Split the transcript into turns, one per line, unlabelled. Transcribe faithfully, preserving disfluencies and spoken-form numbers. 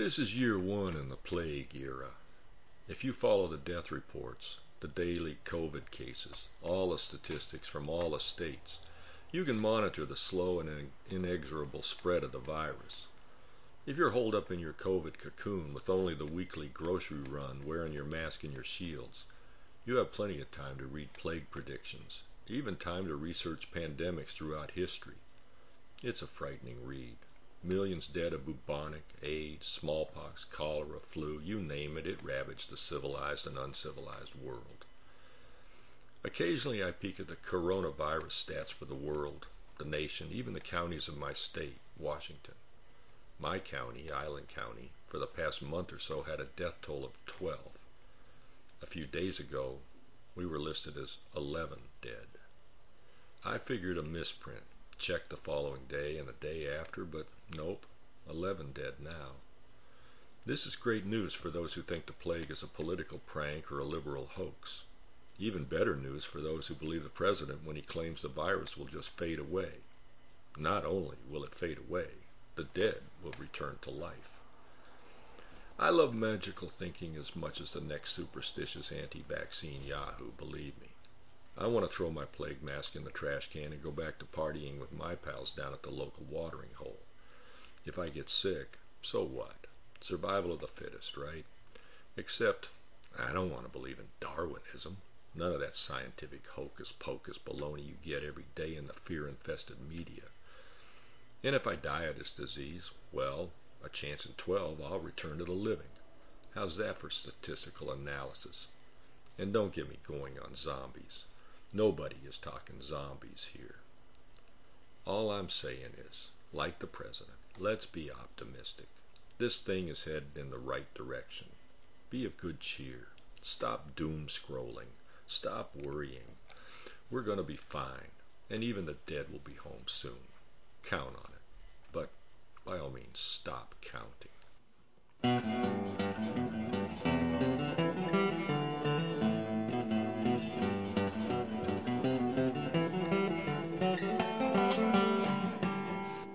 This is year one in the plague era. If you follow the death reports, the daily COVID cases, all the statistics from all the states, you can monitor the slow and inexorable spread of the virus. If you're holed up in your COVID cocoon with only the weekly grocery run wearing your mask and your shields, you have plenty of time to read plague predictions, even time to research pandemics throughout history. It's a frightening read. Millions dead of bubonic, AIDS, smallpox, cholera, flu, you name it, it ravaged the civilized and uncivilized world. Occasionally I peek at the coronavirus stats for the world, the nation, even the counties of my state, Washington. My county, Island County, for the past month or so had a death toll of twelve. A few days ago, we were listed as eleven dead. I figured a misprint. Checked the following day and the day after, but nope, eleven dead now. This is great news for those who think the plague is a political prank or a liberal hoax. Even better news for those who believe the president when he claims the virus will just fade away. Not only will it fade away, the dead will return to life. I love magical thinking as much as the next superstitious anti-vaccine yahoo, believe me. I want to throw my plague mask in the trash can and go back to partying with my pals down at the local watering hole. If I get sick, so what? Survival of the fittest, right? Except, I don't want to believe in Darwinism. None of that scientific hocus-pocus baloney you get every day in the fear-infested media. And if I die of this disease, well, a chance in twelve I'll return to the living. How's that for statistical analysis? And don't get me going on zombies. Nobody is talking zombies here. All I'm saying is, like the president, let's be optimistic. This thing is headed in the right direction. Be of good cheer. Stop doom scrolling. Stop worrying. We're going to be fine, and even the dead will be home soon. Count on it. But by all means, stop counting.